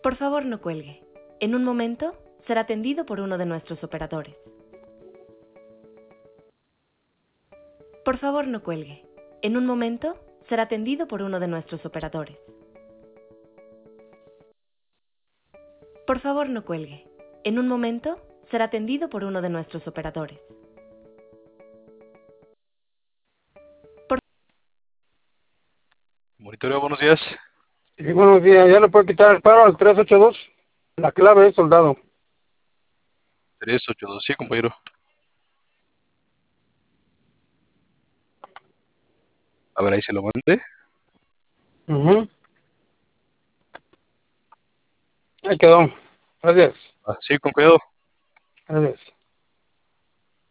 Por favor, no cuelgue. En un momento será atendido por uno de nuestros operadores. Por favor, no cuelgue. En un momento será atendido por uno de nuestros operadores. Por favor, no cuelgue. En un momento será atendido por uno de nuestros operadores. Monitoreo, buenos días. Sí, buenos días. ¿Ya le puedo quitar el paro al 382? La clave es soldado. 382, sí, compañero. A ver, ahí se lo mandé. Ahí quedó. Gracias. Ah, sí, con cuidado. Gracias.